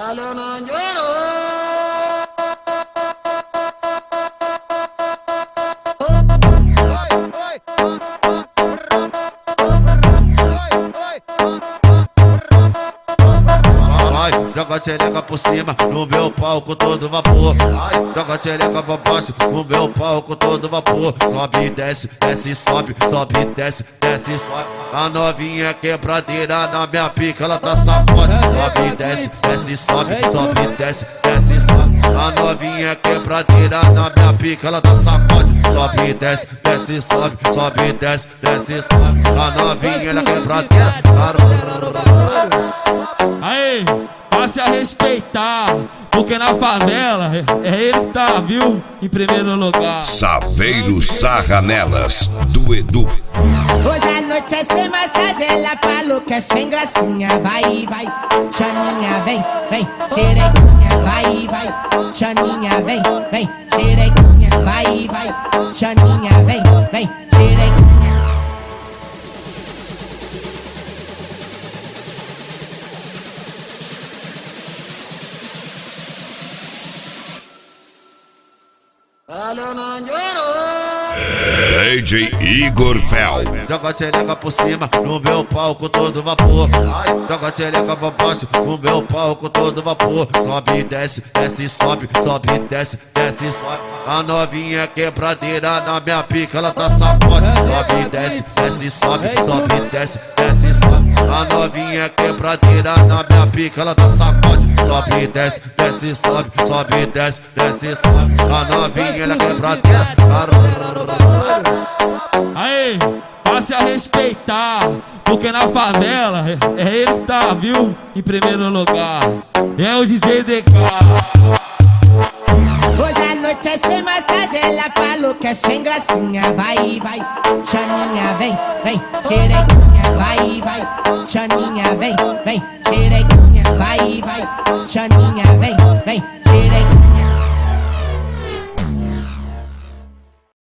Ela não chorou. Joga a xereca por cima, no meu pau com todo vapor. Joga a xereca pra baixo, no meu pau com todo vapor. Sobe e desce, desce e sobe, sobe e desce, desce e sobe. A novinha quebradeira na minha pica, ela tá sacode. Sobe e desce, desce e sobe, sobe e desce, desce e sobe. A novinha quebradeira na minha pica, ela tá sacode. Sobe e desce, desce e sobe, sobe e desce, desce e sobe. A novinha ela quebradeira. Aí, passe a respeitar, porque na favela é ele que tá, viu? Em primeiro lugar. Saveiro Sarranelas, do Edu. Hoje à noite é sem massagem, ela falou que é sem gracinha. Vai, vai, Xaninha, vem, vem, xerequinha. Vai, vai, Xaninha, vem, vem, xerequinha. Vai, vai, Xaninha, vem, vem, xerequinha. Ela não chorou. DJ Igor Fel. Joga a xereca por cima, no meu pau com todo vapor. Joga a xereca pra baixo, no meu pau com todo vapor. Sobe e desce, desce e sobe, sobe e desce, desce e sobe. A novinha quebradeira na minha pica, ela tá sacode. Sobe e desce, desce e sobe, sobe e desce, desce e sobe. A novinha quebradeira na minha pica, ela tá sacode. Sobe e desce, desce e sobe, sobe e desce, desce e sobe. A novinha ela quebradeira. Aí, passe a respeitar, porque na favela é ele que tá, viu? Em primeiro lugar. É o DJ DK. Hoje à noite é sem massagem, ela falou que é sem gracinha. Vai, vai, Xaninha, vem, vem, xerequinha. Vai, vai, Xaninha, vem, vem, xerequinha. Vai, vai, Xaninha, vem, vem, xerequinha.